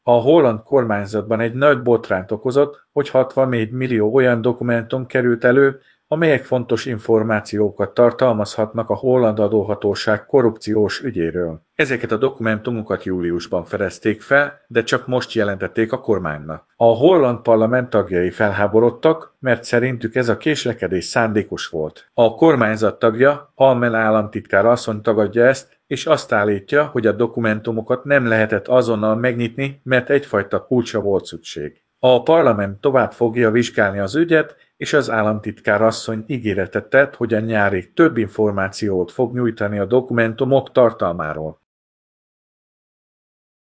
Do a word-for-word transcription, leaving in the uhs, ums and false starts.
A holland kormányzatban egy nagy botrányt okozott, hogy hatvannégy millió olyan dokumentum került elő, amelyek fontos információkat tartalmazhatnak a holland adóhatóság korrupciós ügyéről. Ezeket a dokumentumokat júliusban fedezték fel, de csak most jelentették a kormánynak. A holland parlament tagjai felháborodtak, mert szerintük ez a késlekedés szándékos volt. A kormányzat tagja, Almen államtitkár asszony tagadja ezt, és azt állítja, hogy a dokumentumokat nem lehetett azonnal megnyitni, mert egyfajta kulcsra volt szükség. A parlament tovább fogja vizsgálni az ügyet, és az államtitkár asszony ígéretet tett, hogy a nyárig több információt fog nyújtani a dokumentumok tartalmáról.